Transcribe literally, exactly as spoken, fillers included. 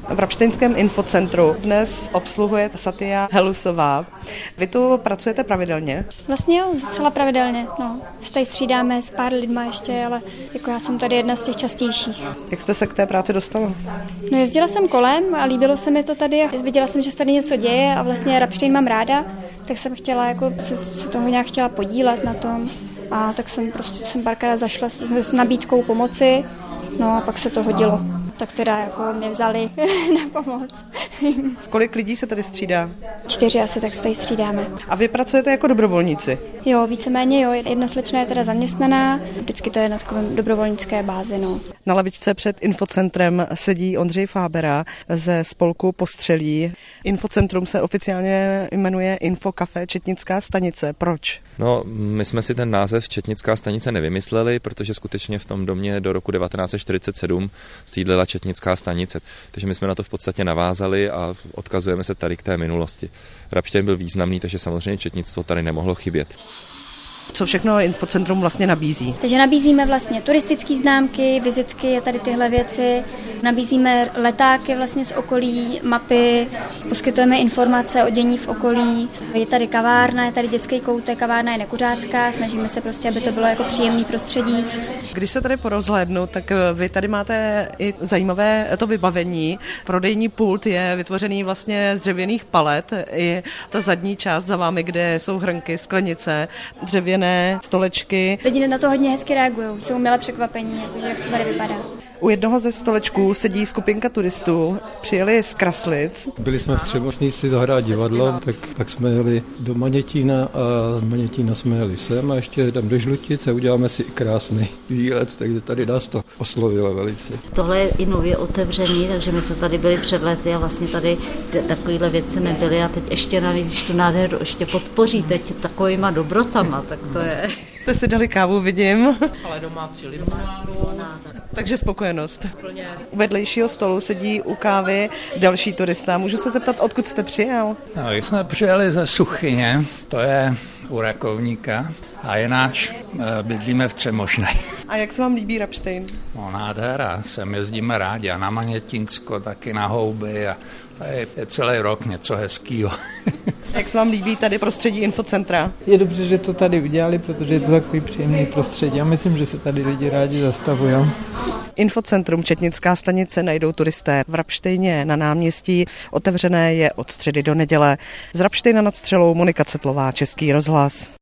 v Rapštejnském infocentru dnes obsluhuje Satya Helusová. Vy tu pracujete pravidelně? Vlastně jo, docela pravidelně. No. Se tady střídáme s pár lidma ještě, ale jako já jsem tady jedna z těch častějších. Jak jste se k té práci dostala? No, jezdila jsem kolem a líbilo se mi to tady. Viděla jsem, že se tady něco děje a vlastně Rapštejn mám ráda, tak jsem chtěla jako se, se toho nějak chtěla podílet na tom. A tak jsem prostě jsem párkrát zašla s, s nabídkou pomoci, no a pak se to hodilo. Tak teda jako mě vzali na pomoc. Kolik lidí se tady střídá? Čtyři asi, tak se tady střídáme. A vy pracujete jako dobrovolníci? Jo, víceméně jo. Jedna slečna je teda zaměstnaná, vždycky to je na takovém dobrovolnické bázi. No. Na lavičce před infocentrem sedí Ondřej Fábera ze spolku Postřelí. Infocentrum se oficiálně jmenuje Infocafé Četnická stanice. Proč? No, my jsme si ten název Četnická stanice nevymysleli, protože skutečně v tom domě do roku devatenáct set čtyřicet sedm sídlila Četnická stanice. Takže my jsme na to v podstatě navázali a odkazujeme se tady k té minulosti. Rapštejn byl významný, takže samozřejmě četnictvo tady nemohlo chybět. Co všechno Infocentrum vlastně nabízí? Takže nabízíme vlastně turistické známky, vizitky, tady tyhle věci. Nabízíme letáky vlastně z okolí, mapy, poskytujeme informace o dění v okolí. Je tady kavárna, je tady dětský koutek, kavárna je nekuřácká, snažíme se prostě, aby to bylo jako příjemné prostředí. Když se tady porozhlédnu, tak vy tady máte i zajímavé to vybavení. Prodejní pult je vytvořený vlastně z dřevěných palet, i ta zadní část za vámi, kde jsou hrnky, sklenice, dřevěné stolečky. Lidi na to hodně hezky reagují, jsou milé překvapení, jakože jak to tady vypadá. U jednoho ze stolečků sedí skupinka turistů, přijeli z Kraslic. Byli jsme v Třebošní si zahrát divadlo, tak pak jsme jeli do Manětína a z Manětína jsme jeli sem a ještě jdem do Žlutic a uděláme si i krásný výlet, takže tady nás to oslovilo velice. Tohle je i nově otevřený, takže my jsme tady byli před lety a vlastně tady takovýhle věci nebyly a teď ještě navíc, když tu nádheru ještě podpoří teď takovýma dobrotama, tak to je... Jste si dali kávu, vidím. Ale domácí limonádu. Takže spokojenost. U vedlejšího stolu sedí u kávy další turista. Můžu se zeptat, odkud jste přijel? No, my jsme přijeli ze Suchyně, to je u Rakovníka, a jináč bydlíme v Třemošnej. A jak se vám líbí Rapštejn? No nádhera, sem jezdíme rádi a na Manětínsko, taky na Houby a tady je celý rok něco hezkýho. Jak se vám líbí tady prostředí Infocentra? Je dobře, že to tady udělali, protože je to takový příjemný prostředí a myslím, že se tady lidi rádi zastavují. Infocentrum Četnická stanice najdou turisté v Rapštejně na náměstí. Otevřené je od středy do neděle. Z Rapštejna nad Střelou Monika Cetlová, Český rozhlas.